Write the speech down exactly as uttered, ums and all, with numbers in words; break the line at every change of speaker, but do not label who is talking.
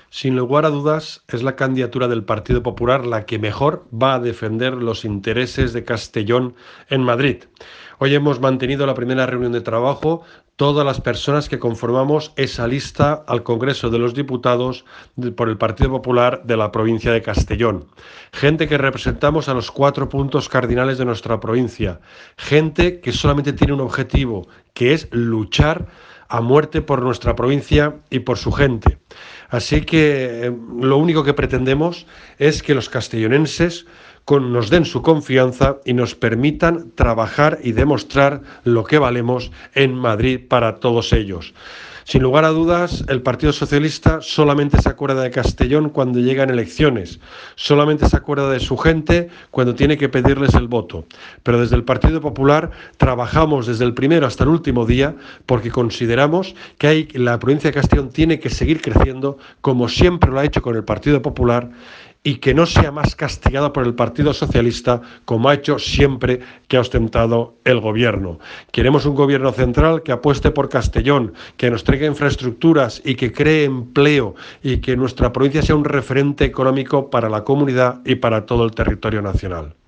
Sin lugar a dudas, es la candidatura del Partido Popular la que mejor va a defender los intereses de Castellón en Madrid. Hoy hemos mantenido la primera reunión de trabajo todas las personas que conformamos esa lista al Congreso de los Diputados por el Partido Popular de la provincia de Castellón. Gente que representamos a los cuatro puntos cardinales de nuestra provincia. Gente que solamente tiene un objetivo, que es luchar a muerte por nuestra provincia y por su gente. Así que eh, lo único que pretendemos es que los castellonenses con, nos den su confianza y nos permitan trabajar y demostrar lo que valemos en Madrid para todos ellos. Sin lugar a dudas, el Partido Socialista solamente se acuerda de Castellón cuando llegan elecciones, solamente se acuerda de su gente cuando tiene que pedirles el voto. Pero desde el Partido Popular trabajamos desde el primero hasta el último día porque consideramos que hay, la provincia de Castellón tiene que seguir creciendo como siempre lo ha hecho con el Partido Popular y que no sea más castigada por el Partido Socialista como ha hecho siempre que ha ostentado el gobierno. Queremos un gobierno central que apueste por Castellón, que nos traiga infraestructuras y que cree empleo y que nuestra provincia sea un referente económico para la comunidad y para todo el territorio nacional.